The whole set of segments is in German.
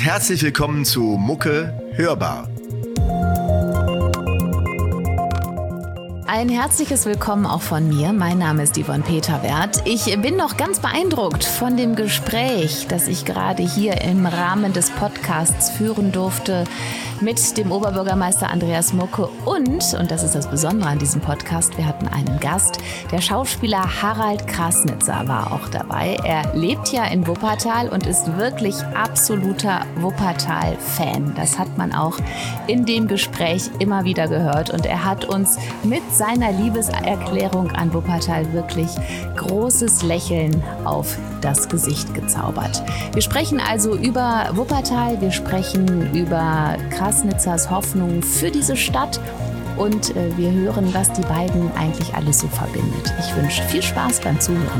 herzlich willkommen zu Mucke hörbar. Ein herzliches Willkommen auch von mir. Mein Name ist Yvonne Peterwerth. Ich bin noch ganz beeindruckt von dem Gespräch, das ich gerade hier im Rahmen des Podcasts führen durfte mit dem Oberbürgermeister Andreas Mucke und das ist das Besondere an diesem Podcast, wir hatten einen Gast, der Schauspieler Harald Krasnitzer war auch dabei. Er lebt ja in Wuppertal und ist wirklich absoluter Wuppertal-Fan. Das hat man auch in dem Gespräch immer wieder gehört und er hat uns mit seiner Liebeserklärung an Wuppertal wirklich großes Lächeln auf das Gesicht gezaubert. Wir sprechen also über Wuppertal, wir sprechen über Krasnitzers Hoffnung für diese Stadt und wir hören, was die beiden eigentlich alles so verbindet. Ich wünsche viel Spaß beim Zuhören.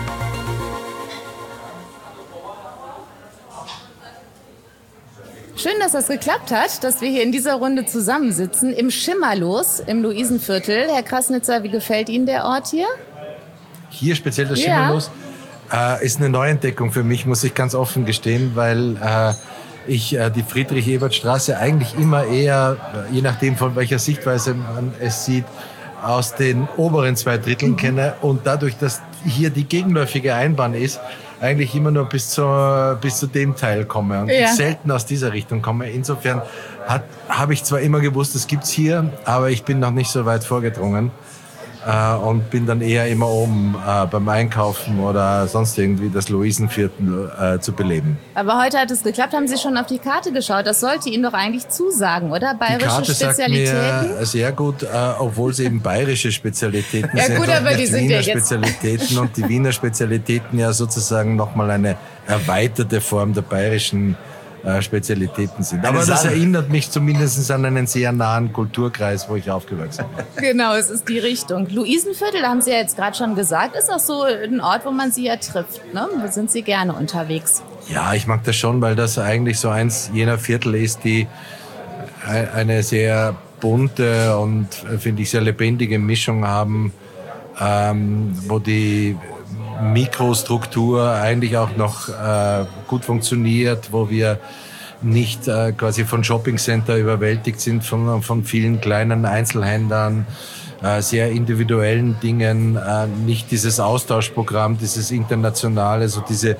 Schön, dass das geklappt hat, dass wir hier in dieser Runde zusammensitzen, im Schimmerlos, im Luisenviertel. Herr Krasnitzer, wie gefällt Ihnen der Ort hier? Hier speziell das Schimmerlos ist eine Neuentdeckung für mich, muss ich ganz offen gestehen, weil ich die Friedrich-Ebert-Straße eigentlich immer eher, je nachdem von welcher Sichtweise man es sieht, aus den oberen 2 Dritteln kenne und dadurch, dass hier die gegenläufige Einbahn ist, eigentlich immer nur bis zu dem Teil komme und selten aus dieser Richtung komme. Insofern habe ich zwar immer gewusst, es gibt's hier, aber ich bin noch nicht so weit vorgedrungen und bin dann eher immer oben beim Einkaufen oder sonst irgendwie das Luisenviertel zu beleben. Aber heute hat es geklappt. Haben Sie schon auf die Karte geschaut? Das sollte Ihnen doch eigentlich zusagen, oder? Bayerische die Karte Spezialitäten? Sagt mir sehr gut, obwohl sie eben bayerische Spezialitäten sind. Gut, aber die sind Wiener Spezialitäten und die Wiener Spezialitäten ja sozusagen nochmal eine erweiterte Form der bayerischen Spezialitäten sind. Aber das erinnert mich zumindest an einen sehr nahen Kulturkreis, wo ich aufgewachsen bin. Genau, es ist die Richtung. Luisenviertel, da haben Sie ja jetzt gerade schon gesagt, ist auch so ein Ort, wo man Sie ja trifft. Ne? Da sind Sie gerne unterwegs. Ja, ich mag das schon, weil das eigentlich so eins jener Viertel ist, die eine sehr bunte und, finde ich, sehr lebendige Mischung haben, wo die Mikrostruktur eigentlich auch noch gut funktioniert, wo wir nicht quasi von Shoppingcenter überwältigt sind, von vielen kleinen Einzelhändlern, sehr individuellen Dingen, nicht dieses Austauschprogramm, dieses internationale, so diese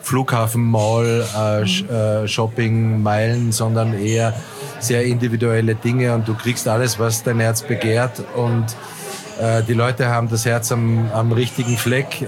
Flughafen-Mall-Shopping-Meilen, sondern eher sehr individuelle Dinge und du kriegst alles, was dein Herz begehrt und die Leute haben das Herz am richtigen Fleck.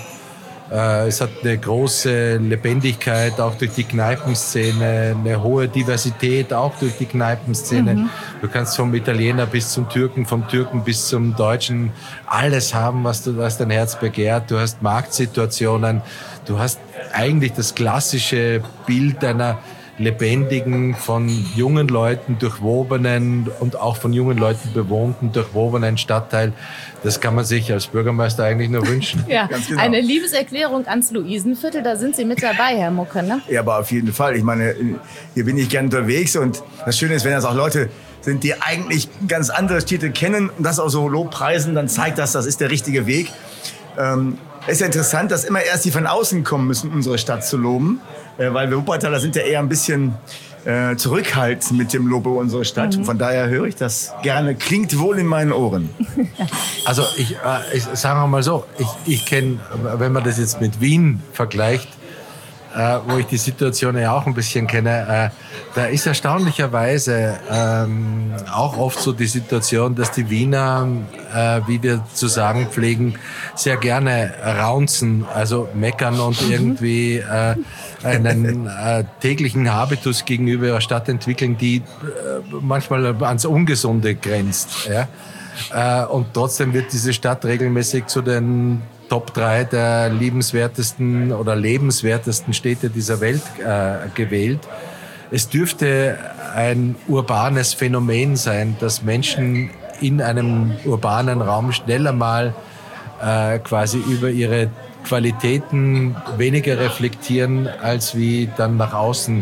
Es hat eine große Lebendigkeit, auch durch die Kneipenszene, eine hohe Diversität, auch durch die Kneipenszene. Mhm. Du kannst vom Italiener bis zum Türken, vom Türken bis zum Deutschen alles haben, was dein Herz begehrt. Du hast Marktsituationen, du hast eigentlich das klassische Bild einer lebendigen, von jungen Leuten durchwobenen und auch von jungen Leuten bewohnten, durchwobenen Stadtteil. Das kann man sich als Bürgermeister eigentlich nur wünschen. Ja, ganz genau. Eine Liebeserklärung ans Luisenviertel, da sind Sie mit dabei, Herr Mucke, ne? Ja, aber auf jeden Fall. Ich meine, hier bin ich gern unterwegs und das Schöne ist, wenn das auch Leute sind, die eigentlich ganz andere Städte kennen und das auch so lobpreisen, dann zeigt das ist der richtige Weg. Es ist ja interessant, dass immer erst die von außen kommen müssen, unsere Stadt zu loben. Weil wir Wuppertaler sind ja eher ein bisschen zurückhaltend mit dem Lob unserer Stadt. Mhm. Von daher höre ich das gerne. Klingt wohl in meinen Ohren. Also ich sage mal so, ich kenne, wenn man das jetzt mit Wien vergleicht, wo ich die Situation ja auch ein bisschen kenne, da ist erstaunlicherweise auch oft so die Situation, dass die Wiener, wie wir zu sagen pflegen, sehr gerne raunzen, also meckern und irgendwie einen täglichen Habitus gegenüber ihrer Stadt entwickeln, die manchmal ans Ungesunde grenzt. Ja? Und trotzdem wird diese Stadt regelmäßig zu den Top 3 der liebenswertesten oder lebenswertesten Städte dieser Welt gewählt. Es dürfte ein urbanes Phänomen sein, dass Menschen in einem urbanen Raum schneller mal quasi über ihre Qualitäten weniger reflektieren, als wie dann nach außen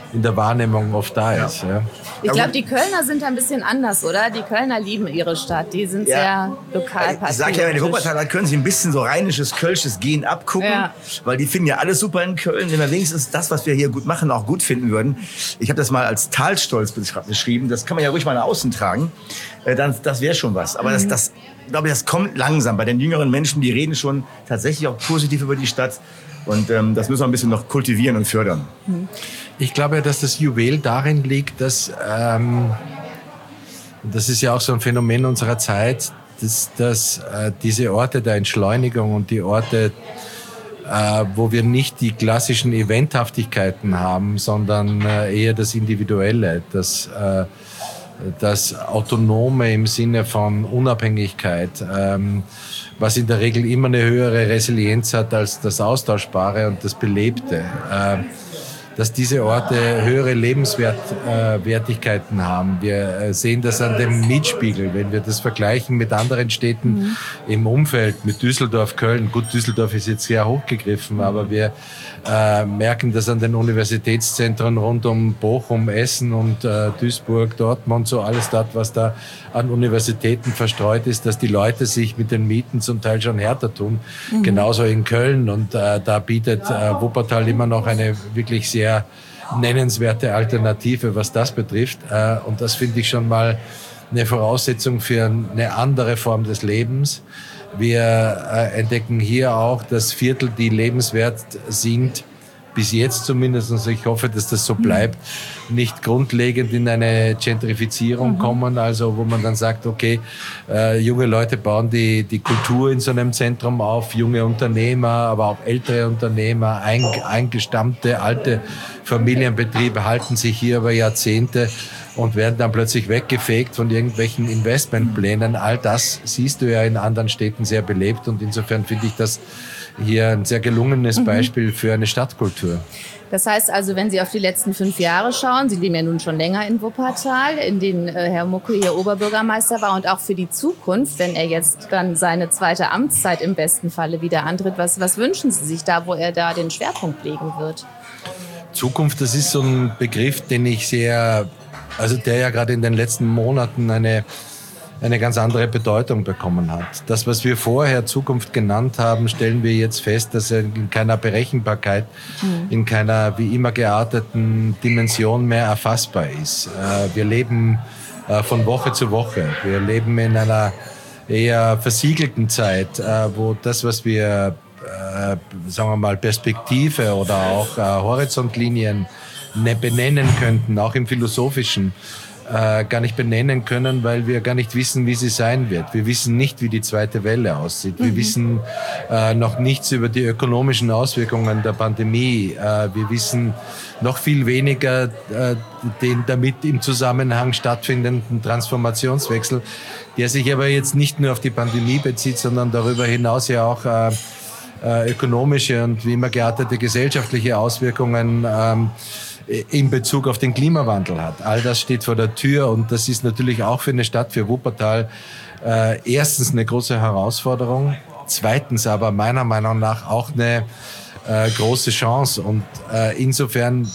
in der Wahrnehmung oft da ist. Ja. Ich glaube, die Kölner sind ein bisschen anders, oder? Die Kölner lieben ihre Stadt. Die sind sehr lokal patriotisch. Ich sage ja, die Wuppertaler können sich ein bisschen so rheinisches, kölsches Gen abgucken, weil die finden ja alles super in Köln. Wenn wir wenigstens das, was wir hier gut machen, auch gut finden würden. Ich habe das mal als Talstolz beschrieben. Das kann man ja ruhig mal nach außen tragen. Das wäre schon was. Aber das glaube ich, das kommt langsam. Bei den jüngeren Menschen, die reden schon tatsächlich auch positiv über die Stadt. Und das müssen wir ein bisschen noch kultivieren und fördern. Ich glaube, dass das Juwel darin liegt, dass, das ist ja auch so ein Phänomen unserer Zeit, dass diese Orte der Entschleunigung und die Orte, wo wir nicht die klassischen Eventhaftigkeiten haben, sondern eher das Individuelle, das Autonome im Sinne von Unabhängigkeit, was in der Regel immer eine höhere Resilienz hat als das Austauschbare und das Belebte. Dass diese Orte höhere Lebenswertigkeiten haben. Wir sehen das an dem Mietspiegel, wenn wir das vergleichen mit anderen Städten im Umfeld, mit Düsseldorf, Köln. Gut, Düsseldorf ist jetzt sehr hochgegriffen, aber wir merken das an den Universitätszentren rund um Bochum, Essen und Duisburg, Dortmund, so alles dort, was da an Universitäten verstreut ist, dass die Leute sich mit den Mieten zum Teil schon härter tun. Genauso in Köln. Und da bietet Wuppertal immer noch eine wirklich sehr nennenswerte Alternative, was das betrifft. Und das finde ich schon mal eine Voraussetzung für eine andere Form des Lebens. Wir entdecken hier auch, dass Viertel, die lebenswert sind, bis jetzt zumindest, also ich hoffe, dass das so bleibt, nicht grundlegend in eine Gentrifizierung kommen, also wo man dann sagt, okay, junge Leute bauen die Kultur in so einem Zentrum auf, junge Unternehmer, aber auch ältere Unternehmer, eingestammte alte Familienbetriebe halten sich hier über Jahrzehnte und werden dann plötzlich weggefegt von irgendwelchen Investmentplänen. All das siehst du ja in anderen Städten sehr belebt und insofern finde ich das hier ein sehr gelungenes Beispiel für eine Stadtkultur. Das heißt also, wenn Sie auf die letzten 5 Jahre schauen, Sie leben ja nun schon länger in Wuppertal, in denen Herr Mucke hier Oberbürgermeister war und auch für die Zukunft, wenn er jetzt dann seine zweite Amtszeit im besten Falle wieder antritt, was wünschen Sie sich da, wo er da den Schwerpunkt legen wird? Zukunft, das ist so ein Begriff, den ich der ja gerade in den letzten Monaten eine ganz andere Bedeutung bekommen hat. Das, was wir vorher Zukunft genannt haben, stellen wir jetzt fest, dass er in keiner Berechenbarkeit, in keiner wie immer gearteten Dimension mehr erfassbar ist. Wir leben von Woche zu Woche. Wir leben in einer eher versiegelten Zeit, wo das, was wir, sagen wir mal, Perspektive oder auch Horizontlinien benennen könnten, auch im Philosophischen, gar nicht benennen können, weil wir gar nicht wissen, wie sie sein wird. Wir wissen nicht, wie die zweite Welle aussieht. Wir wissen noch nichts über die ökonomischen Auswirkungen der Pandemie. Wir wissen noch viel weniger den damit im Zusammenhang stattfindenden Transformationswechsel, der sich aber jetzt nicht nur auf die Pandemie bezieht, sondern darüber hinaus ja auch ökonomische und wie immer geartete gesellschaftliche Auswirkungen in Bezug auf den Klimawandel hat. All das steht vor der Tür und das ist natürlich auch für eine Stadt, für Wuppertal, erstens eine große Herausforderung, zweitens aber meiner Meinung nach auch eine große Chance. Und insofern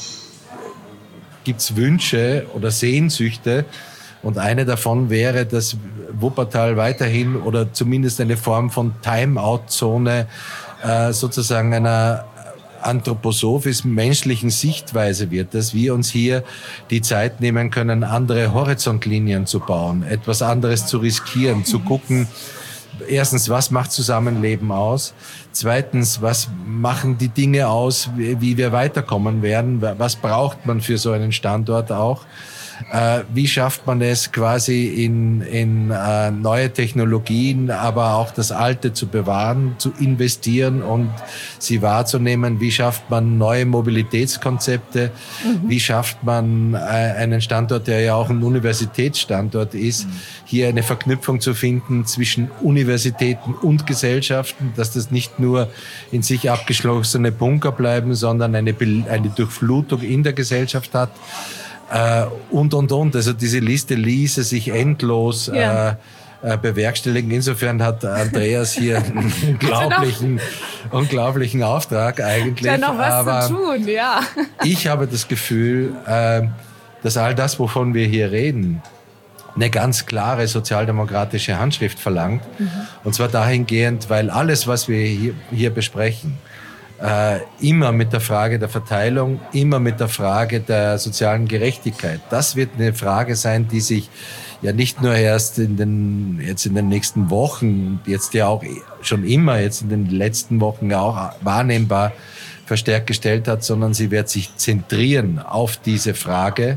gibt's Wünsche oder Sehnsüchte und eine davon wäre, dass Wuppertal weiterhin oder zumindest eine Form von Time-out-Zone sozusagen einer anthroposophisch-menschlichen Sichtweise wird, dass wir uns hier die Zeit nehmen können, andere Horizontlinien zu bauen, etwas anderes zu riskieren, zu gucken, erstens, was macht Zusammenleben aus? Zweitens, was machen die Dinge aus, wie wir weiterkommen werden? Was braucht man für so einen Standort auch? Wie schafft man es quasi in neue Technologien, aber auch das Alte zu bewahren, zu investieren und sie wahrzunehmen? Wie schafft man neue Mobilitätskonzepte? Wie schafft man einen Standort, der ja auch ein Universitätsstandort ist, hier eine Verknüpfung zu finden zwischen Universitäten und Gesellschaften, dass das nicht nur in sich abgeschlossene Bunker bleiben, sondern eine Durchflutung in der Gesellschaft hat? Und. Also diese Liste ließe sich endlos bewerkstelligen. Insofern hat Andreas hier einen unglaublichen Auftrag eigentlich. Da noch was zu tun, ja. Ich habe das Gefühl, dass all das, wovon wir hier reden, eine ganz klare sozialdemokratische Handschrift verlangt. Und zwar dahingehend, weil alles, was wir hier besprechen, immer mit der Frage der Verteilung, immer mit der Frage der sozialen Gerechtigkeit. Das wird eine Frage sein, die sich ja nicht nur erst jetzt in den nächsten Wochen, jetzt ja auch schon immer jetzt in den letzten Wochen ja auch wahrnehmbar verstärkt gestellt hat, sondern sie wird sich zentrieren auf diese Frage.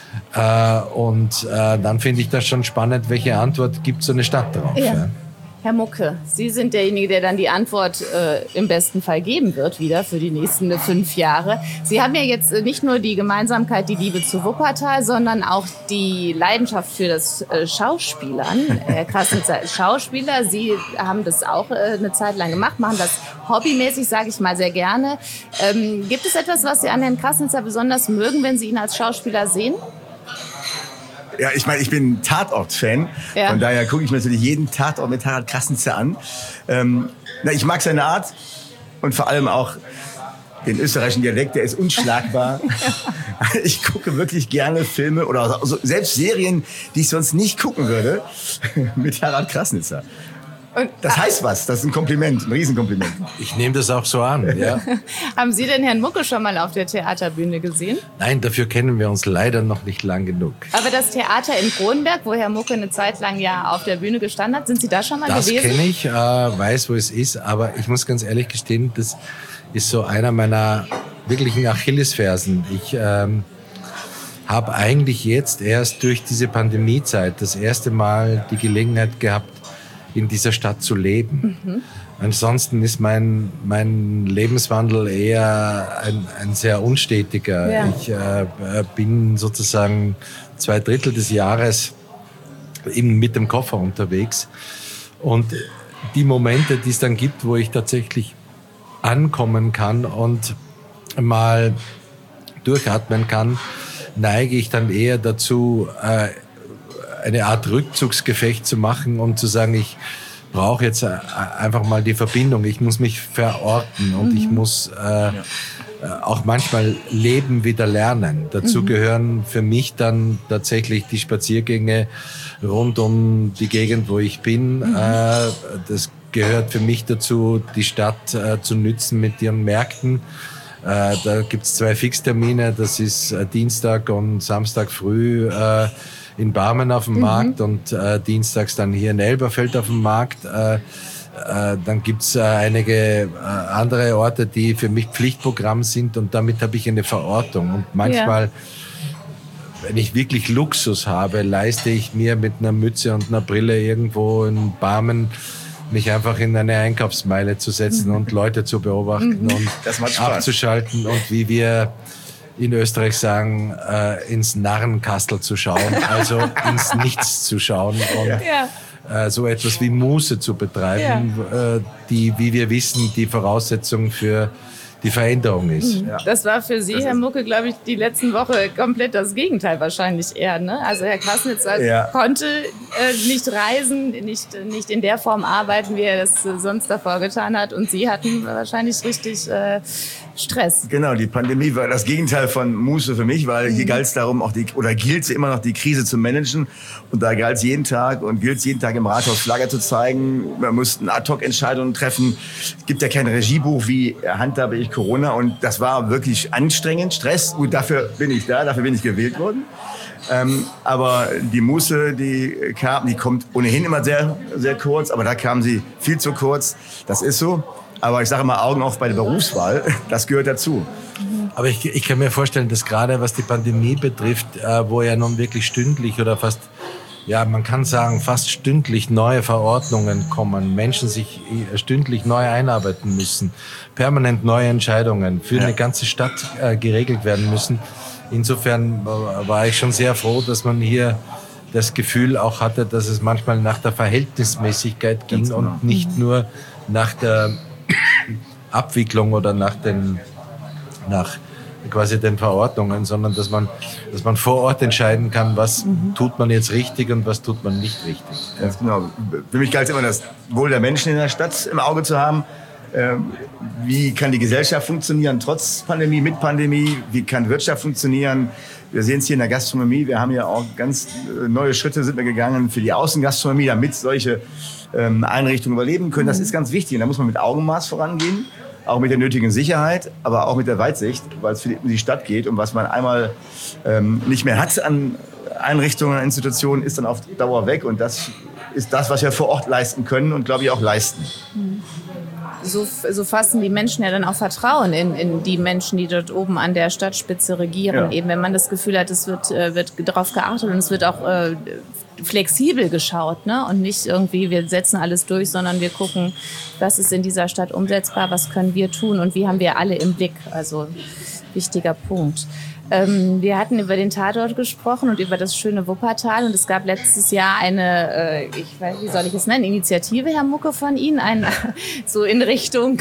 Und dann finde ich das schon spannend, welche Antwort gibt so eine Stadt darauf. Ja. Herr Mucke, Sie sind derjenige, der dann die Antwort im besten Fall geben wird, wieder für die nächsten 5 Jahre. Sie haben ja jetzt nicht nur die Gemeinsamkeit, die Liebe zu Wuppertal, sondern auch die Leidenschaft für das Schauspielern. Herr Krassnitzer ist Schauspieler. Sie haben das auch eine Zeit lang gemacht, machen das hobbymäßig, sage ich mal, sehr gerne. Gibt es etwas, was Sie an Herrn Krassnitzer besonders mögen, wenn Sie ihn als Schauspieler sehen? Ja, ich meine, ich bin Tatort-Fan. Ja. Von daher gucke ich mir natürlich jeden Tatort mit Harald Krassnitzer an. Ich mag seine Art und vor allem auch den österreichischen Dialekt, der ist unschlagbar. Ich gucke wirklich gerne Filme oder selbst Serien, die ich sonst nicht gucken würde, mit Harald Krassnitzer. Und das heißt was, das ist ein Kompliment, ein Riesenkompliment. Ich nehme das auch so an, ja. Haben Sie denn Herrn Mucke schon mal auf der Theaterbühne gesehen? Nein, dafür kennen wir uns leider noch nicht lang genug. Aber das Theater in Kronberg, wo Herr Mucke eine Zeit lang ja auf der Bühne gestanden hat, sind Sie da schon mal gewesen? Das kenne ich, weiß, wo es ist, aber ich muss ganz ehrlich gestehen, das ist so einer meiner wirklichen Achillesfersen. Ich habe eigentlich jetzt erst durch diese Pandemiezeit das erste Mal die Gelegenheit gehabt, in dieser Stadt zu leben. Ansonsten ist mein Lebenswandel eher ein sehr unstetiger. Ja. Ich bin sozusagen 2/3 des Jahres eben mit dem Koffer unterwegs. Und die Momente, die es dann gibt, wo ich tatsächlich ankommen kann und mal durchatmen kann, neige ich dann eher dazu, eine Art Rückzugsgefecht zu machen und zu sagen, ich brauche jetzt einfach mal die Verbindung. Ich muss mich verorten und ich muss auch manchmal Leben wieder lernen. Dazu gehören für mich dann tatsächlich die Spaziergänge rund um die Gegend, wo ich bin. Das gehört für mich dazu, die Stadt zu nützen mit ihren Märkten. Da gibt's 2 Fixtermine, das ist Dienstag und Samstag früh in Barmen auf dem Markt und dienstags dann hier in Elberfeld auf dem Markt. Dann gibt's einige andere Orte, die für mich Pflichtprogramm sind und damit habe ich eine Verortung. Und manchmal, wenn ich wirklich Luxus habe, leiste ich mir mit einer Mütze und einer Brille irgendwo in Barmen mich einfach in eine Einkaufsmeile zu setzen und Leute zu beobachten und abzuschalten und wie wir in Österreich sagen, ins Narrenkastel zu schauen, also ins Nichts zu schauen und so etwas wie Muße zu betreiben, die, wie wir wissen, die Voraussetzung für die Veränderung ist. Ja. Das war für Sie, Herr Mucke, glaube ich, die letzten Woche komplett das Gegenteil wahrscheinlich eher. Ne? Also Herr Krassnitzer konnte nicht reisen, nicht in der Form arbeiten, wie er das sonst davor getan hat. Und Sie hatten wahrscheinlich richtig Stress. Genau, die Pandemie war das Gegenteil von Muße für mich, weil hier galt es darum, gilt es immer noch, die Krise zu managen. Und da galt es jeden Tag und gilt es jeden Tag im Rathaus Flagge zu zeigen. Wir mussten Ad-Hoc-Entscheidungen treffen. Es gibt ja kein Regiebuch, wie handhabe ich Corona. Und das war wirklich anstrengend, Stress. Gut, dafür bin ich da, dafür bin ich gewählt worden. Aber die Muße, die kommt ohnehin immer sehr, sehr kurz. Aber da kam sie viel zu kurz. Das ist so. Aber ich sage mal, Augen auf bei der Berufswahl, das gehört dazu. Aber ich kann mir vorstellen, dass gerade was die Pandemie betrifft, wo ja nun wirklich stündlich oder fast, ja, man kann sagen, fast stündlich neue Verordnungen kommen, Menschen sich stündlich neu einarbeiten müssen, permanent neue Entscheidungen für eine ganze Stadt geregelt werden müssen. Insofern war ich schon sehr froh, dass man hier das Gefühl auch hatte, dass es manchmal nach der Verhältnismäßigkeit ging und nicht nur nach der Abwicklung oder nach quasi den Verordnungen, sondern dass man vor Ort entscheiden kann, was tut man jetzt richtig und was tut man nicht richtig. Ganz genau. Für mich galt es immer, das Wohl der Menschen in der Stadt im Auge zu haben. Wie kann die Gesellschaft funktionieren, trotz Pandemie, mit Pandemie? Wie kann Wirtschaft funktionieren? Wir sehen es hier in der Gastronomie. Wir haben ja auch ganz neue Schritte sind wir gegangen für die Außengastronomie, damit solche Einrichtungen überleben können. Das ist ganz wichtig. Und da muss man mit Augenmaß vorangehen, auch mit der nötigen Sicherheit, aber auch mit der Weitsicht, weil es um die Stadt geht. Und was man einmal nicht mehr hat an Einrichtungen, an Institutionen, ist dann auf Dauer weg. Und das ist das, was wir vor Ort leisten können und, glaube ich, auch leisten. So fassen die Menschen ja dann auch Vertrauen in die Menschen, die dort oben an der Stadtspitze regieren. Ja. Eben, wenn man das Gefühl hat, es wird darauf geachtet und es wird auch flexibel geschaut, ne? Und nicht irgendwie, wir setzen alles durch, sondern wir gucken, was ist in dieser Stadt umsetzbar, was können wir tun und wie haben wir alle im Blick. Also wichtiger Punkt. Wir hatten über den Tatort gesprochen und über das schöne Wuppertal und es gab letztes Jahr eine, ich weiß, wie soll ich es nennen, Initiative, Herr Mucke, von Ihnen, so in Richtung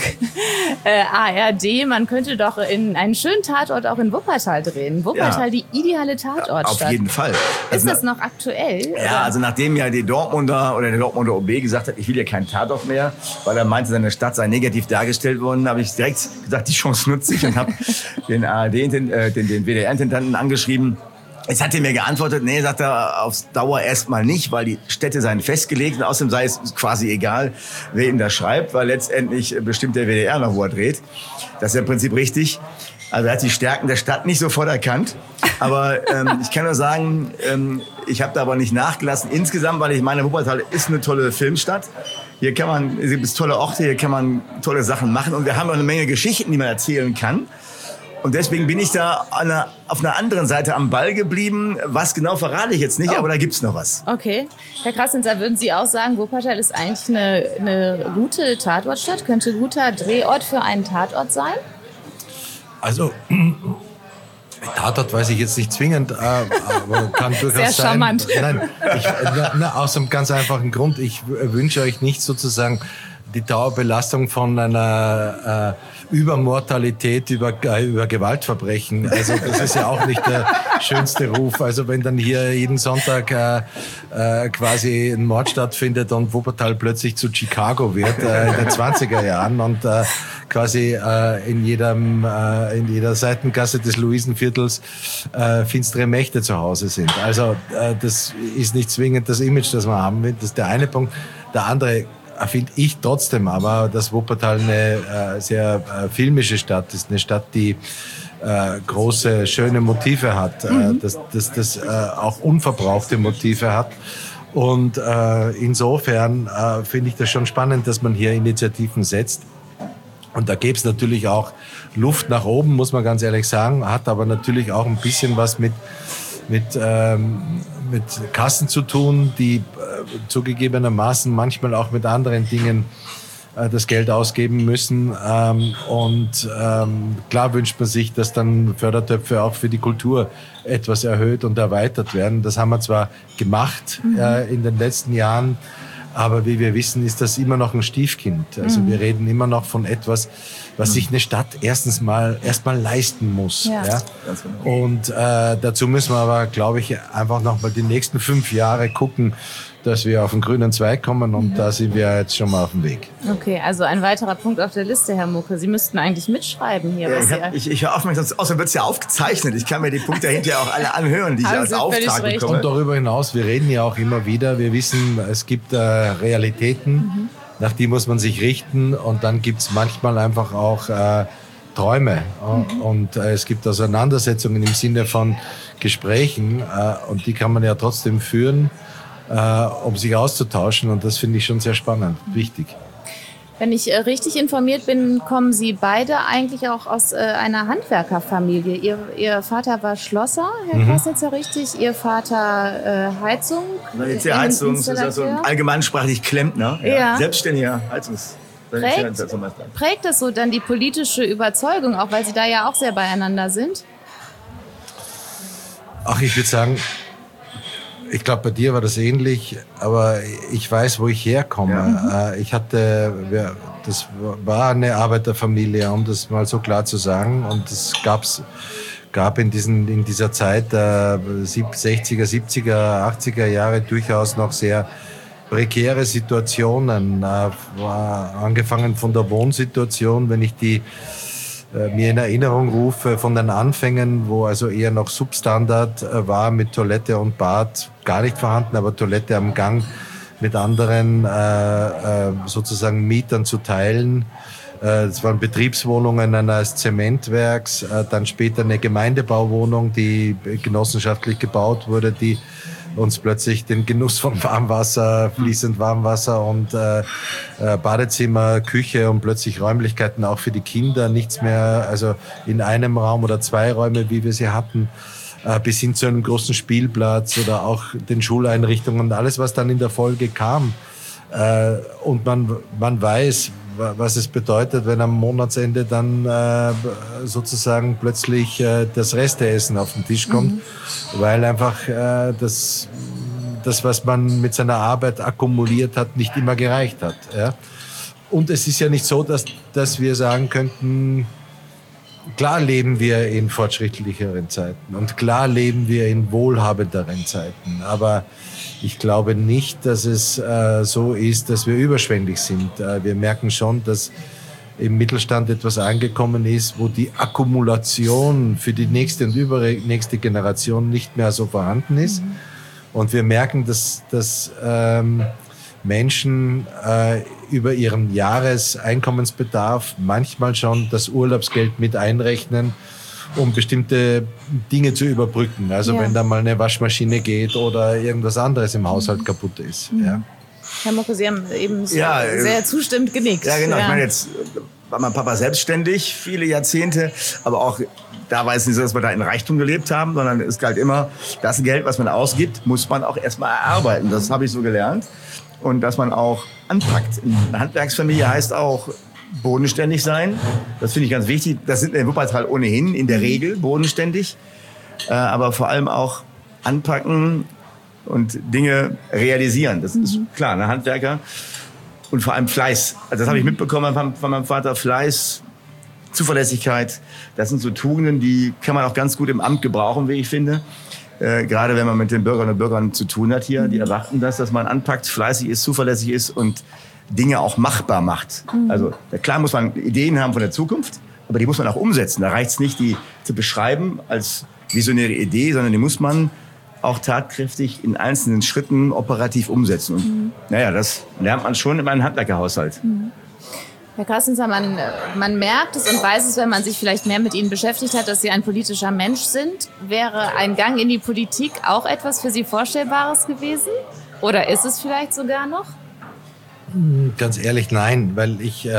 ARD. Man könnte doch einen schönen Tatort auch in Wuppertal drehen. Wuppertal, ja. Die ideale Tatortstadt. Auf jeden Fall. Also ist das noch aktuell? Ja, oder? Also nachdem ja der Dortmunder OB gesagt hat, ich will ja keinen Tatort mehr, weil er meinte, seine Stadt sei negativ dargestellt worden, habe ich direkt gesagt, die Chance nutze ich und habe den ARD, den WDR-Intendanten angeschrieben. Jetzt hat er mir geantwortet, nee, sagt er, auf Dauer erstmal nicht, weil die Städte seien festgelegt und außerdem sei es quasi egal, wer ihm das schreibt, weil letztendlich bestimmt der WDR noch, wo er dreht. Das ist ja im Prinzip richtig. Also er hat die Stärken der Stadt nicht sofort erkannt. Aber ich kann nur sagen, ich habe da aber nicht nachgelassen insgesamt, weil ich meine, Wuppertal ist eine tolle Filmstadt. Hier gibt es tolle Orte, hier kann man tolle Sachen machen und wir haben auch eine Menge Geschichten, die man erzählen kann. Und deswegen bin ich da auf einer anderen Seite am Ball geblieben. Was genau verrate ich jetzt nicht, aber da gibt's noch was. Okay. Herr Krassenser, würden Sie auch sagen, Wuppertal ist eigentlich eine gute Tatortstadt? Könnte ein guter Drehort für einen Tatort sein? Also, Tatort weiß ich jetzt nicht zwingend, aber kann durchaus sein. Sehr charmant. Nein, aus einem ganz einfachen Grund. Ich wünsche euch nicht sozusagen die Dauerbelastung von einer Übermortalität, über Gewaltverbrechen. Also das ist ja auch nicht der schönste Ruf. Also wenn dann hier jeden Sonntag quasi ein Mord stattfindet und Wuppertal plötzlich zu Chicago wird in den 20er Jahren und quasi in jeder Seitengasse des Luisenviertels finstere Mächte zu Hause sind. Also das ist nicht zwingend das Image, das man haben will. Das ist der eine Punkt. Der andere finde ich trotzdem aber, dass Wuppertal eine sehr filmische Stadt ist. Eine Stadt, die große, schöne Motive hat, dass auch unverbrauchte Motive hat. Und insofern finde ich das schon spannend, dass man hier Initiativen setzt. Und da gäbe es natürlich auch Luft nach oben, muss man ganz ehrlich sagen, hat aber natürlich auch ein bisschen was mit Kassen zu tun, die zugegebenermaßen manchmal auch mit anderen Dingen das Geld ausgeben müssen. Klar wünscht man sich, dass dann Fördertöpfe auch für die Kultur etwas erhöht und erweitert werden. Das haben wir zwar gemacht in den letzten Jahren, aber wie wir wissen, ist das immer noch ein Stiefkind. Also wir reden immer noch von etwas, was sich eine Stadt erstmal leisten muss. Ja. Ja? Und dazu müssen wir aber, glaube ich, einfach noch mal die nächsten 5 Jahre gucken, dass wir auf den grünen Zweig kommen und da sind wir jetzt schon mal auf dem Weg. Okay, also ein weiterer Punkt auf der Liste, Herr Mucke. Sie müssten eigentlich mitschreiben hier. Ich höre auf mich, außerdem wird es ja aufgezeichnet. Ich kann mir die Punkte hinterher auch alle anhören, die ich als Auftrag bekomme. Und darüber hinaus, wir reden ja auch immer wieder, wir wissen, es gibt Realitäten, nach die muss man sich richten und dann gibt es manchmal einfach auch Träume und es gibt Auseinandersetzungen im Sinne von Gesprächen und die kann man ja trotzdem führen, um sich auszutauschen und das finde ich schon sehr spannend, wichtig. Wenn ich richtig informiert bin, kommen Sie beide eigentlich auch aus einer Handwerkerfamilie. Ihr Vater war Schlosser, Herr Krasnitzer, richtig? Ihr Vater Heizung? Heizung, ist also allgemeinsprachlich Klempner, ja. Selbstständiger Heizungs. Prägt das so dann die politische Überzeugung, auch weil Sie da ja auch sehr beieinander sind? Ach, ich würde sagen, ich glaube, bei dir war das ähnlich, aber ich weiß, wo ich herkomme. Ja. Das war eine Arbeiterfamilie, um das mal so klar zu sagen. Und es gab in dieser Zeit 60er, 70er, 80er Jahre durchaus noch sehr prekäre Situationen, angefangen von der Wohnsituation, wenn ich die mir in Erinnerung rufe von den Anfängen, wo also eher noch Substandard war mit Toilette und Bad, gar nicht vorhanden, aber Toilette am Gang mit anderen sozusagen Mietern zu teilen. Das waren Betriebswohnungen eines Zementwerks, dann später eine Gemeindebauwohnung, die genossenschaftlich gebaut wurde, die uns plötzlich den Genuss von Warmwasser, fließend Warmwasser und Badezimmer, Küche und plötzlich Räumlichkeiten auch für die Kinder, nichts mehr, also in einem Raum oder 2 Räume, wie wir sie hatten, bis hin zu einem großen Spielplatz oder auch den Schuleinrichtungen und alles, was dann in der Folge kam. Und man weiß, was es bedeutet, wenn am Monatsende dann sozusagen plötzlich das Resteessen auf den Tisch kommt, weil einfach das, was man mit seiner Arbeit akkumuliert hat, nicht immer gereicht hat. Ja? Und es ist ja nicht so, dass wir sagen könnten, klar leben wir in fortschrittlicheren Zeiten und klar leben wir in wohlhabenderen Zeiten, aber ich glaube nicht, dass es so ist, dass wir überschwänglich sind. Wir merken schon, dass im Mittelstand etwas angekommen ist, wo die Akkumulation für die nächste und übernächste Generation nicht mehr so vorhanden ist. Und wir merken, dass Menschen über ihren Jahreseinkommensbedarf manchmal schon das Urlaubsgeld mit einrechnen, um bestimmte Dinge zu überbrücken. Also wenn da mal eine Waschmaschine geht oder irgendwas anderes im Haushalt kaputt ist. Ja. Herr Mucke, Sie haben eben sehr zustimmend genickt. Ja, genau. Ich meine, jetzt war mein Papa selbstständig, viele Jahrzehnte, aber auch da war es nicht so, dass wir da in Reichtum gelebt haben, sondern es galt immer, das Geld, was man ausgibt, muss man auch erstmal erarbeiten. Das habe ich so gelernt. Und dass man auch anpackt. Eine Handwerksfamilie heißt auch bodenständig sein. Das finde ich ganz wichtig. Das sind in Wuppertal ohnehin in der Regel bodenständig. Aber vor allem auch anpacken und Dinge realisieren. Das ist klar, ein Handwerker. Und vor allem Fleiß. Also das habe ich mitbekommen von meinem Vater. Fleiß, Zuverlässigkeit. Das sind so Tugenden, die kann man auch ganz gut im Amt gebrauchen, wie ich finde. Gerade wenn man mit den Bürgerinnen und Bürgern zu tun hat hier. Die erwarten das, dass man anpackt, fleißig ist, zuverlässig ist und Dinge auch machbar macht. Also klar muss man Ideen haben von der Zukunft, aber die muss man auch umsetzen. Da reicht es nicht, die zu beschreiben als visionäre Idee, sondern die muss man auch tatkräftig in einzelnen Schritten operativ umsetzen. Und naja, das lernt man schon in einem Handwerkerhaushalt. Herr Carstensen, man merkt es und weiß es, wenn man sich vielleicht mehr mit Ihnen beschäftigt hat, dass Sie ein politischer Mensch sind. Wäre ein Gang in die Politik auch etwas für Sie Vorstellbares gewesen? Oder ist es vielleicht sogar noch? Ganz ehrlich, nein, weil ich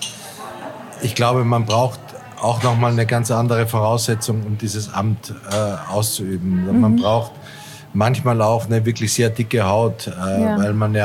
glaube, man braucht auch nochmal eine ganz andere Voraussetzung, um dieses Amt auszuüben. Man braucht manchmal auch eine wirklich sehr dicke Haut, weil man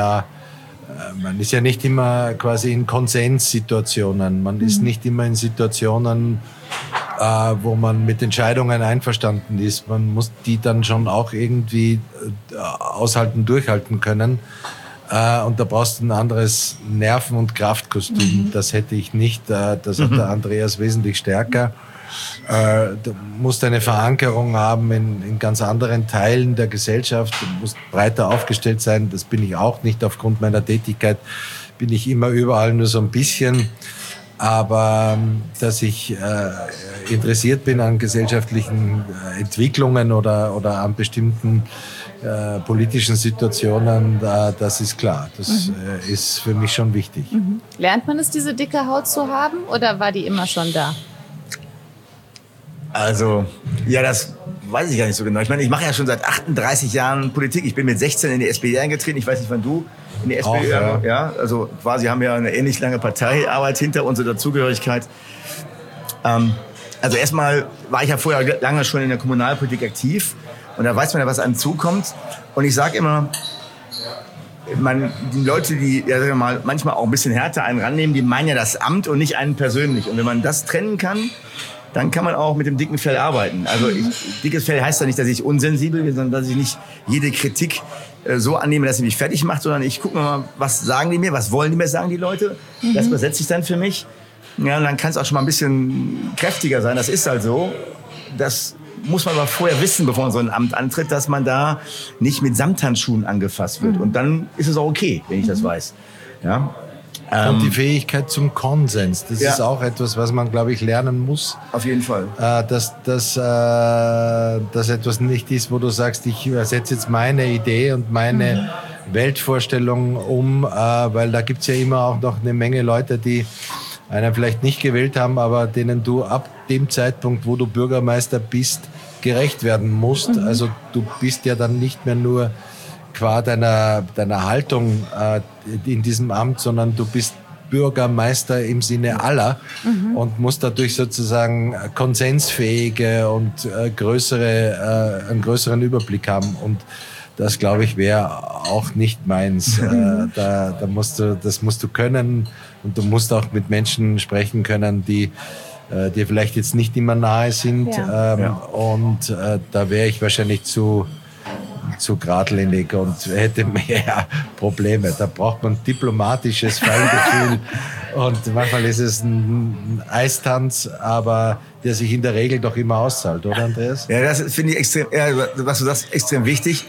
ist ja nicht immer quasi in Konsenssituationen. Man ist nicht immer in Situationen, wo man mit Entscheidungen einverstanden ist. Man muss die dann schon auch irgendwie aushalten, durchhalten können. Und da brauchst du ein anderes Nerven- und Kraftkostüm. Das hätte ich nicht. Das hat der Andreas wesentlich stärker. Du musst eine Verankerung haben in ganz anderen Teilen der Gesellschaft. Du musst breiter aufgestellt sein. Das bin ich auch nicht. Aufgrund meiner Tätigkeit bin ich immer überall nur so ein bisschen. Aber dass ich interessiert bin an gesellschaftlichen Entwicklungen oder an bestimmten politischen Situationen, das ist klar. Das ist für mich schon wichtig. Lernt man es, diese dicke Haut zu haben, oder war die immer schon da? Also, ja, das weiß ich gar nicht so genau. Ich meine, ich mache ja schon seit 38 Jahren Politik. Ich bin mit 16 in die SPD eingetreten. Ich weiß nicht, wann du in die SPD... Auch, ja, also quasi haben wir eine ähnlich lange Parteiarbeit hinter uns, Dazugehörigkeit. Also erstmal war ich ja vorher lange schon in der Kommunalpolitik aktiv. Und da weiß man ja, was einem zukommt. Und ich sage immer, die Leute, die sagen wir mal, manchmal auch ein bisschen härter einen rannehmen, die meinen ja das Amt und nicht einen persönlich. Und wenn man das trennen kann, dann kann man auch mit dem dicken Fell arbeiten. Also dickes Fell heißt ja nicht, dass ich unsensibel bin, sondern dass ich nicht jede Kritik so annehme, dass sie mich fertig macht, sondern ich gucke mal, was sagen die mir, was wollen die mir sagen, die Leute. Das übersetze ich dann für mich. Ja, und dann kann es auch schon mal ein bisschen kräftiger sein. Das ist halt so. Das muss man aber vorher wissen, bevor man so ein Amt antritt, dass man da nicht mit Samthandschuhen angefasst wird. Und dann ist es auch okay, wenn ich das weiß. Ja. Und die Fähigkeit zum Konsens, das ist auch etwas, was man, glaube ich, lernen muss. Auf jeden Fall. Dass etwas nicht ist, wo du sagst, ich setze jetzt meine Idee und meine Weltvorstellung um, weil da gibt's ja immer auch noch eine Menge Leute, die einen vielleicht nicht gewählt haben, aber denen du ab dem Zeitpunkt, wo du Bürgermeister bist, gerecht werden musst. Also du bist ja dann nicht mehr nur qua deiner Haltung in diesem Amt, sondern du bist Bürgermeister im Sinne aller und musst dadurch sozusagen konsensfähige und einen größeren Überblick haben. Und das, glaube ich, wäre auch nicht meins. Das musst du können und du musst auch mit Menschen sprechen können, die dir vielleicht jetzt nicht immer nahe sind. Und da wäre ich wahrscheinlich zu geradlinig und hätte mehr Probleme. Da braucht man diplomatisches Feingefühl und manchmal ist es ein Eistanz, aber der sich in der Regel doch immer auszahlt, oder Andreas? Ja, das finde ich extrem, was du sagst, extrem wichtig.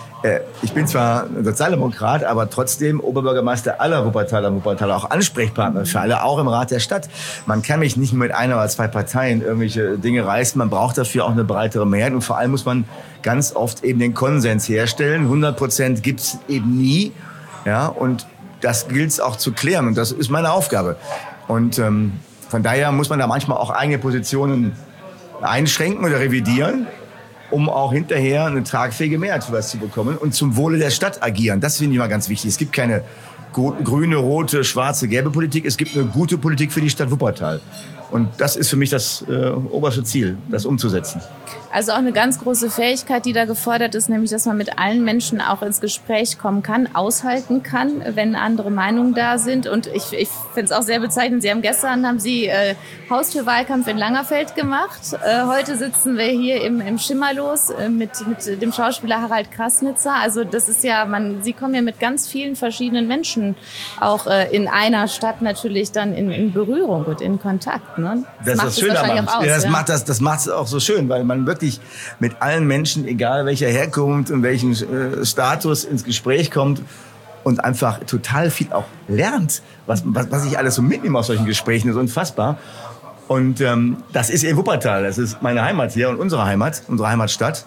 Ich bin zwar Sozialdemokrat, aber trotzdem Oberbürgermeister aller Wuppertaler, auch Ansprechpartner für alle, auch im Rat der Stadt. Man kann mich nicht mit einer oder zwei Parteien irgendwelche Dinge reißen. Man braucht dafür auch eine breitere Mehrheit und vor allem muss man ganz oft eben den Konsens herstellen. 100% gibt's eben nie. Ja, und das gilt es auch zu klären und das ist meine Aufgabe. Und von daher muss man da manchmal auch eigene Positionen einschränken oder revidieren, um auch hinterher eine tragfähige Mehrheit für was zu bekommen und zum Wohle der Stadt agieren. Das finde ich mal ganz wichtig. Es gibt keine grüne, rote, schwarze, gelbe Politik. Es gibt eine gute Politik für die Stadt Wuppertal. Und das ist für mich das oberste Ziel, das umzusetzen. Also auch eine ganz große Fähigkeit, die da gefordert ist, nämlich, dass man mit allen Menschen auch ins Gespräch kommen kann, aushalten kann, wenn andere Meinungen da sind. Und ich finde es auch sehr bezeichnend. Haben Sie Haustürwahlkampf in Langerfeld gemacht. Heute sitzen wir hier im Schimmerlos mit dem Schauspieler Harald Krasnitzer. Also das ist ja, Sie kommen ja mit ganz vielen verschiedenen Menschen auch in einer Stadt natürlich dann in Berührung und in Kontakt. Ne? Das ist das Schöne am Amt. Das macht es auch so schön, weil man wirklich mit allen Menschen, egal welcher Herkunft und welchen Status, ins Gespräch kommt und einfach total viel auch lernt, was ich alles so mitnehme aus solchen Gesprächen, ist unfassbar. Und das ist in Wuppertal, das ist meine Heimat hier und unsere Heimatstadt.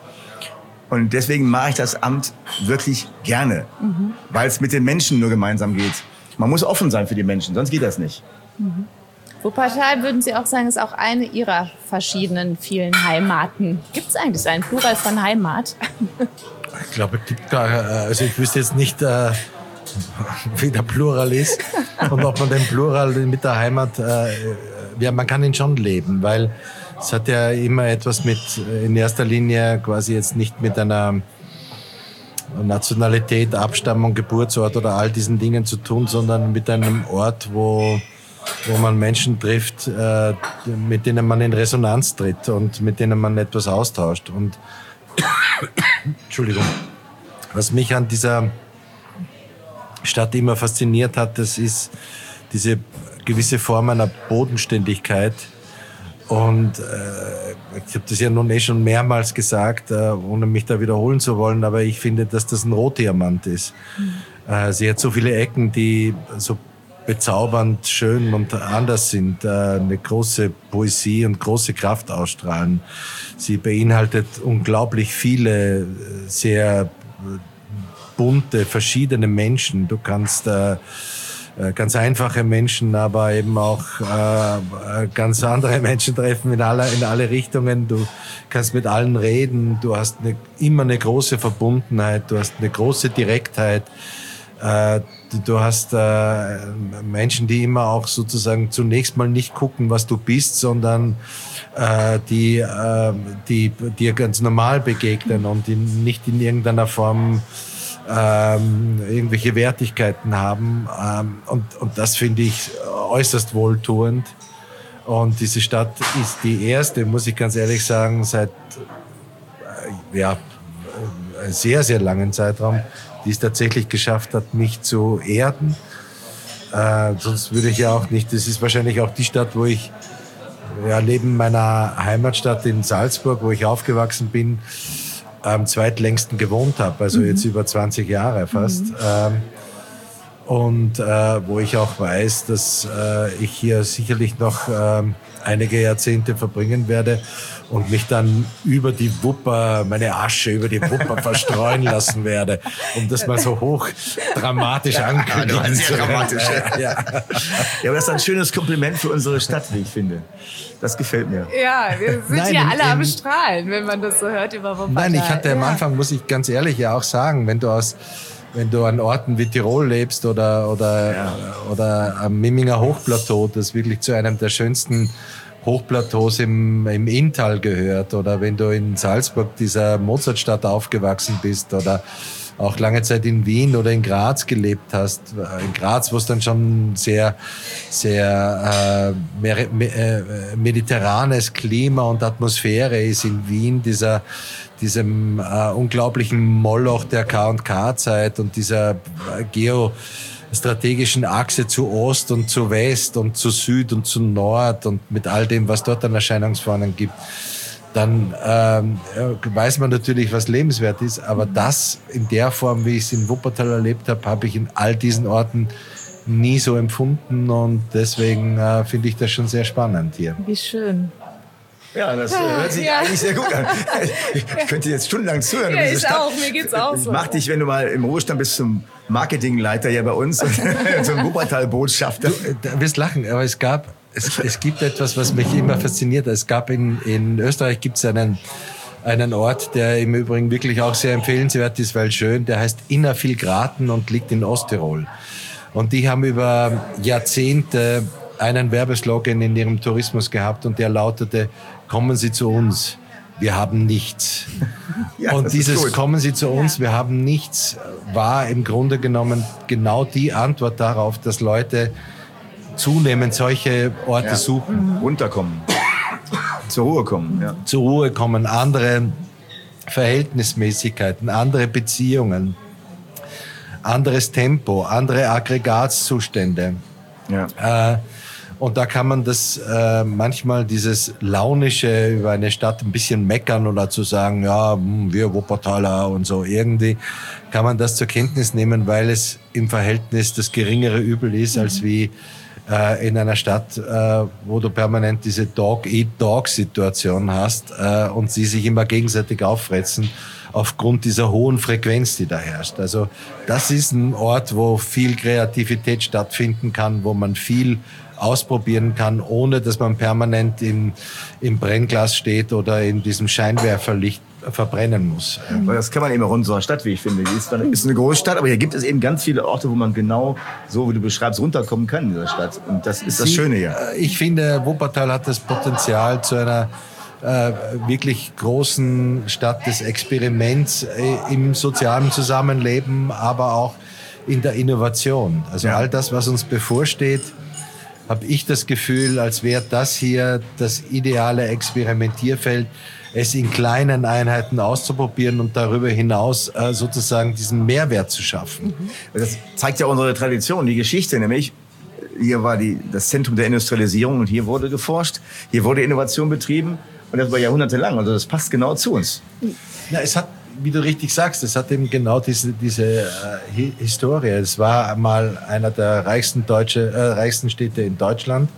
Und deswegen mache ich das Amt wirklich gerne, weil es mit den Menschen nur gemeinsam geht. Man muss offen sein für die Menschen, sonst geht das nicht. Wuppertal, würden Sie auch sagen, ist auch eine Ihrer verschiedenen vielen Heimaten. Gibt es eigentlich einen Plural von Heimat? Ich glaube, es gibt gar, also ich wüsste jetzt nicht, wie der Plural ist und ob man den Plural mit der Heimat, man kann ihn schon leben, weil es hat ja immer etwas mit, in erster Linie quasi jetzt nicht mit einer Nationalität, Abstammung, Geburtsort oder all diesen Dingen zu tun, sondern mit einem Ort, wo man Menschen trifft, mit denen man in Resonanz tritt und mit denen man etwas austauscht. Und Entschuldigung, was mich an dieser Stadt immer fasziniert hat, das ist diese gewisse Form einer Bodenständigkeit. Und ich habe das ja nun schon mehrmals gesagt, ohne mich da wiederholen zu wollen, aber ich finde, dass das ein Rotdiamant ist. Sie hat so viele Ecken, die so bezaubernd schön und anders sind, eine große Poesie und große Kraft ausstrahlen. Sie beinhaltet unglaublich viele sehr bunte, verschiedene Menschen. Du kannst ganz einfache Menschen, aber eben auch ganz andere Menschen treffen in alle Richtungen. Du kannst mit allen reden. Du hast immer eine große Verbundenheit. Du hast eine große Direktheit. Du hast Menschen, die immer auch sozusagen zunächst mal nicht gucken, was du bist, sondern die dir ganz normal begegnen und die nicht in irgendeiner Form irgendwelche Wertigkeiten haben. Und das finde ich äußerst wohltuend. Und diese Stadt ist die erste, muss ich ganz ehrlich sagen, seit einem sehr, sehr langen Zeitraum, die es tatsächlich geschafft hat, mich zu erden. Sonst würde ich ja auch nicht, das ist wahrscheinlich auch die Stadt, wo ich neben meiner Heimatstadt in Salzburg, wo ich aufgewachsen bin, am zweitlängsten gewohnt habe, also jetzt über 20 Jahre fast. Und wo ich auch weiß, dass ich hier sicherlich noch einige Jahrzehnte verbringen werde und mich dann über die Wupper, meine Asche über die Wupper verstreuen lassen werde, um das mal so hoch dramatisch ankündigen zu können. Ja, aber das ist ein schönes Kompliment für unsere Stadt, wie ich finde. Das gefällt mir. Ja, wir sind hier alle am Strahlen, wenn man das so hört über Wuppertal. Nein, ich hatte am Anfang, muss ich ganz ehrlich ja auch sagen, wenn du an Orten wie Tirol lebst oder am Mimminger Hochplateau, das wirklich zu einem der schönsten Hochplateaus im Inntal gehört, oder wenn du in Salzburg, dieser Mozartstadt, aufgewachsen bist, oder auch lange Zeit in Wien oder in Graz gelebt hast. In Graz, wo es dann schon sehr, sehr mediterranes Klima und Atmosphäre ist. In Wien diesem unglaublichen Moloch der K&K-Zeit und dieser geostrategischen Achse zu Ost und zu West und zu Süd und zu Nord und mit all dem, was dort an Erscheinungsformen gibt, dann weiß man natürlich, was lebenswert ist. Aber das in der Form, wie ich es in Wuppertal erlebt habe, habe ich in all diesen Orten nie so empfunden. Und deswegen finde ich das schon sehr spannend hier. Wie schön. Ja, das hört sich eigentlich sehr gut an. Ich könnte jetzt stundenlang zuhören. Ja, ich auch. Mir geht's auch so. Mach dich, wenn du mal im Ruhestand bist, zum Marketingleiter hier bei uns, zum Wuppertal-Botschafter. Du wirst lachen, aber es gibt etwas, was mich immer fasziniert. Es gab in Österreich gibt's einen Ort, der im Übrigen wirklich auch sehr empfehlenswert ist, weil schön, der heißt Innervillgraten und liegt in Osttirol. Und die haben über Jahrzehnte einen Werbeslogan in ihrem Tourismus gehabt und der lautete: Kommen Sie zu uns, wir haben nichts. Ja, und dieses Kommen Sie zu uns, wir haben nichts, war im Grunde genommen genau die Antwort darauf, dass Leute zunehmend solche Orte suchen. Runterkommen. Zur Ruhe kommen. Ja. Zur Ruhe kommen, andere Verhältnismäßigkeiten, andere Beziehungen, anderes Tempo, andere Aggregatzustände. Ja. Und da kann man das manchmal dieses Launische über eine Stadt ein bisschen meckern oder zu sagen, ja, wir Wuppertaler und so, irgendwie kann man das zur Kenntnis nehmen, weil es im Verhältnis das geringere Übel ist, als wie in einer Stadt, wo du permanent diese Dog-Eat-Dog-Situation hast und sie sich immer gegenseitig auffressen aufgrund dieser hohen Frequenz, die da herrscht. Also das ist ein Ort, wo viel Kreativität stattfinden kann, wo man viel ausprobieren kann, ohne dass man permanent im Brennglas steht oder in diesem Scheinwerferlicht verbrennen muss. Das kann man eben auch in unserer Stadt, wie ich finde. Die ist eine Großstadt, aber hier gibt es eben ganz viele Orte, wo man genau so, wie du beschreibst, runterkommen kann in dieser Stadt. Und das ist das Schöne hier. Ich finde, Wuppertal hat das Potenzial zu einer wirklich großen Stadt des Experiments im sozialen Zusammenleben, aber auch in der Innovation. Also all das, was uns bevorsteht, habe ich das Gefühl, als wäre das hier das ideale Experimentierfeld, es in kleinen Einheiten auszuprobieren und darüber hinaus sozusagen diesen Mehrwert zu schaffen. Das zeigt ja unsere Tradition, die Geschichte, nämlich hier war das Zentrum der Industrialisierung und hier wurde geforscht, hier wurde Innovation betrieben und das war jahrhundertelang, also das passt genau zu uns. Ja, es hat, wie du richtig sagst, es hat eben genau diese Historie. Es war mal einer der reichsten Städte in Deutschland.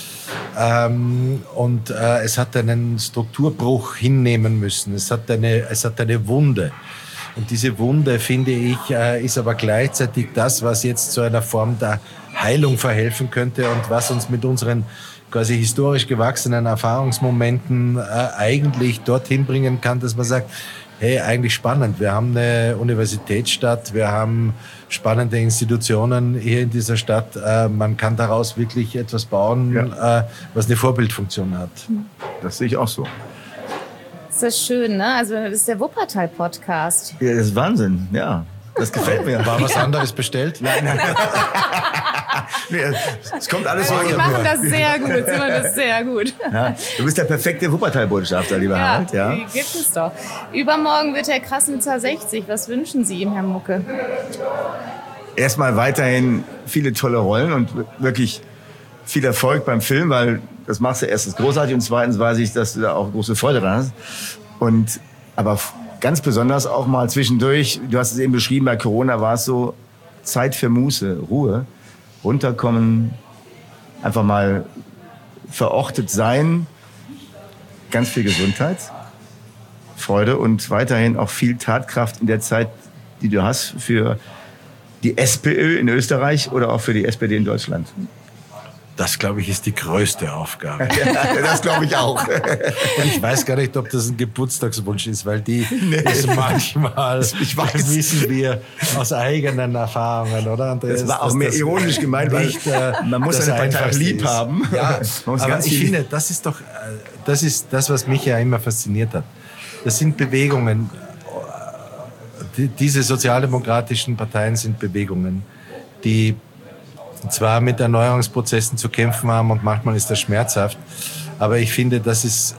Und es hat einen Strukturbruch hinnehmen müssen. Es hat eine Wunde. Und diese Wunde, finde ich, ist aber gleichzeitig das, was jetzt zu einer Form der Heilung verhelfen könnte und was uns mit unseren quasi historisch gewachsenen Erfahrungsmomenten eigentlich dorthin bringen kann, dass man sagt, hey, eigentlich spannend. Wir haben eine Universitätsstadt, wir haben spannende Institutionen hier in dieser Stadt. Man kann daraus wirklich etwas bauen, was eine Vorbildfunktion hat. Das sehe ich auch so. Das ist schön, ne? Also das ist der Wuppertal-Podcast. Ja, das ist Wahnsinn, ja. Das gefällt mir. War was anderes bestellt? Nein. Nee, es kommt alles so. Sie machen das sehr gut. Ja, du bist der perfekte Wuppertal-Botschafter, lieber Harald. Ja, die gibt es doch. Übermorgen wird Herr Krassnitzer 60. Was wünschen Sie ihm, Herr Mucke? Erstmal weiterhin viele tolle Rollen und wirklich viel Erfolg beim Film, weil das machst du erstens großartig und zweitens weiß ich, dass du da auch große Freude dran hast. Aber ganz besonders auch mal zwischendurch, du hast es eben beschrieben, bei Corona war es so, Zeit für Muße, Ruhe, runterkommen, einfach mal verortet sein, ganz viel Gesundheit, Freude und weiterhin auch viel Tatkraft in der Zeit, die du hast für die SPÖ in Österreich oder auch für die SPD in Deutschland. Das, glaube ich, ist die größte Aufgabe. Ja, das glaube ich auch. Und ich weiß gar nicht, ob das ein Geburtstagswunsch ist, weil die ist manchmal, das wissen wir aus eigenen Erfahrungen, oder Andreas? Das war auch mehr ironisch gemeint, weil man muss seine Partei lieb haben. Ja, aber ich finde, das ist doch, das ist das, was mich ja immer fasziniert hat. Das sind Bewegungen, diese sozialdemokratischen Parteien sind Bewegungen, die zwar mit Erneuerungsprozessen zu kämpfen haben und manchmal ist das schmerzhaft, aber ich finde, das ist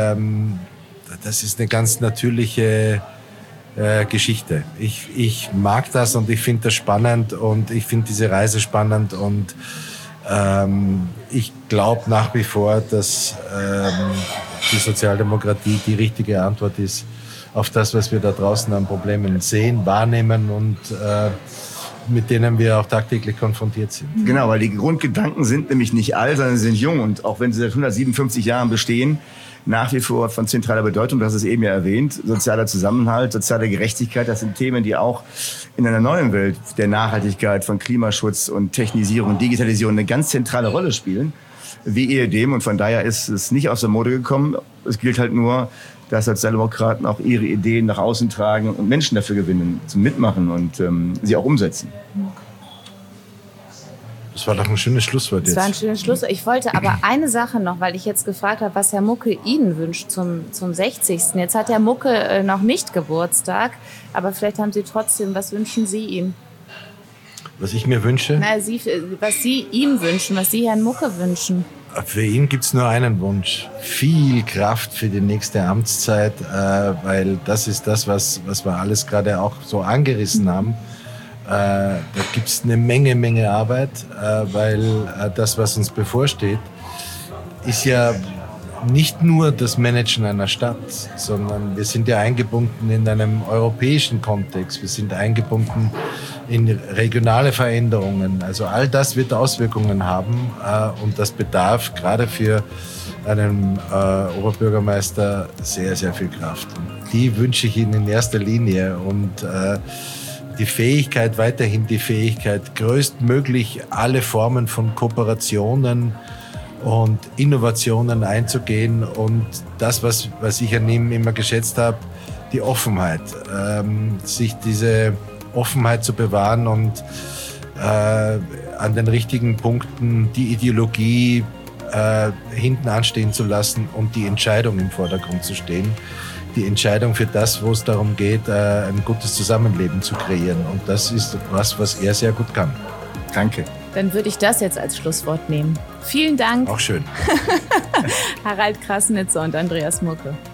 eine ganz natürliche Geschichte. Ich mag das und ich finde das spannend und ich finde diese Reise spannend und ich glaube nach wie vor, dass die Sozialdemokratie die richtige Antwort ist auf das, was wir da draußen an Problemen sehen, wahrnehmen und mit denen wir auch tagtäglich konfrontiert sind. Genau, weil die Grundgedanken sind nämlich nicht alt, sondern sie sind jung. Und auch wenn sie seit 157 Jahren bestehen, nach wie vor von zentraler Bedeutung, das ist eben ja erwähnt, sozialer Zusammenhalt, soziale Gerechtigkeit, das sind Themen, die auch in einer neuen Welt der Nachhaltigkeit, von Klimaschutz und Technisierung, Digitalisierung eine ganz zentrale Rolle spielen, wie ehedem. Und von daher ist es nicht aus der Mode gekommen. Es gilt halt nur, dass Sozialdemokraten auch ihre Ideen nach außen tragen und Menschen dafür gewinnen, zum Mitmachen und sie auch umsetzen. Das war doch ein schönes Schlusswort jetzt. Das war ein schönes Schlusswort. Ich wollte aber eine Sache noch, weil ich jetzt gefragt habe, was Herr Mucke Ihnen wünscht zum 60. Jetzt hat Herr Mucke noch nicht Geburtstag, aber vielleicht haben Sie trotzdem, was wünschen Sie ihm? Was ich mir wünsche? Na, was Sie ihm wünschen, was Sie Herrn Mucke wünschen. Für ihn gibt's nur einen Wunsch. Viel Kraft für die nächste Amtszeit, weil das ist das, was wir alles gerade auch so angerissen haben. Da gibt's eine Menge Arbeit, weil das, was uns bevorsteht, ist ja nicht nur das Managen einer Stadt, sondern wir sind ja eingebunden in einem europäischen Kontext. Wir sind eingebunden in regionale Veränderungen. Also all das wird Auswirkungen haben und das bedarf gerade für einen Oberbürgermeister sehr, sehr viel Kraft. Und die wünsche ich Ihnen in erster Linie und die Fähigkeit, weiterhin die Fähigkeit, größtmöglich alle Formen von Kooperationen und Innovationen einzugehen und das, was ich an ihm immer geschätzt habe, die Offenheit, sich diese Offenheit zu bewahren und an den richtigen Punkten die Ideologie hinten anstehen zu lassen und die Entscheidung im Vordergrund zu stehen. Die Entscheidung für das, wo es darum geht, ein gutes Zusammenleben zu kreieren. Und das ist was er sehr gut kann. Danke. Dann würde ich das jetzt als Schlusswort nehmen. Vielen Dank. Auch schön. Harald Krassnitzer und Andreas Mucke.